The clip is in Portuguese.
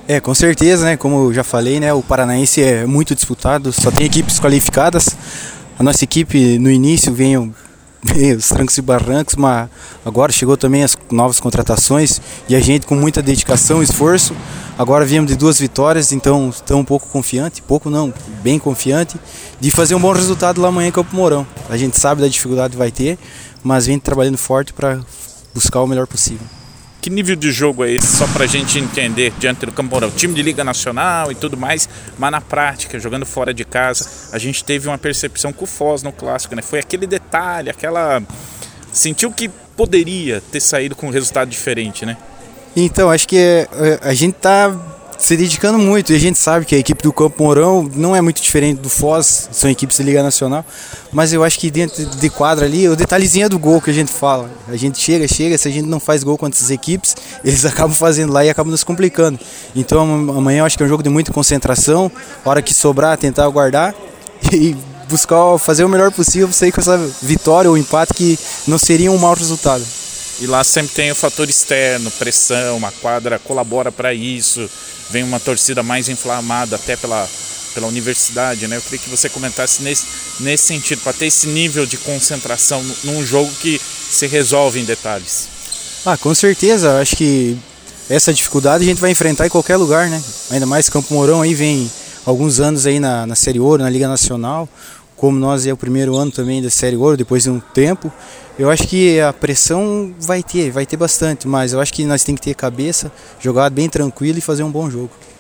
Com certeza, né? Como eu já falei, né? O Paranaense é muito disputado, só tem equipes qualificadas. A nossa equipe no início veio os trancos e barrancos, mas agora chegou também as novas contratações e a gente com muita dedicação e esforço. Agora viemos de 2 vitórias, então estamos um pouco confiante, pouco não, bem confiante, de fazer um bom resultado lá amanhã em Campo Mourão. A gente sabe da dificuldade que vai ter, mas vem trabalhando forte para buscar o melhor possível. Que nível de jogo é esse, só pra gente entender, diante do Campo Mourão? Time de Liga Nacional e tudo mais, mas na prática, jogando fora de casa, a gente teve uma percepção com o Foz no Clássico, né? Foi aquele detalhe, sentiu que poderia ter saído com um resultado diferente, né? Então, acho que a gente está se dedicando muito e a gente sabe que a equipe do Campo Mourão não é muito diferente do Foz, são equipes de Liga Nacional, mas eu acho que dentro de quadra ali, o detalhezinho é do gol que a gente fala. A gente chega, se a gente não faz gol contra essas equipes, eles acabam fazendo lá e acabam nos complicando. Então amanhã eu acho que é um jogo de muita concentração, hora que sobrar, tentar guardar e buscar fazer o melhor possível, sair com essa vitória ou empate que não seria um mau resultado. E lá sempre tem o fator externo, pressão, a quadra colabora para isso, vem uma torcida mais inflamada até pela universidade, né? Eu queria que você comentasse nesse sentido, para ter esse nível de concentração num jogo que se resolve em detalhes. Com certeza, acho que essa dificuldade a gente vai enfrentar em qualquer lugar, né? Ainda mais Campo Mourão aí vem alguns anos aí na Série Ouro, na Liga Nacional, como nós é o primeiro ano também da Série Ouro, depois de um tempo. Eu acho que a pressão vai ter bastante, mas eu acho que nós temos que ter cabeça, jogar bem tranquilo e fazer um bom jogo.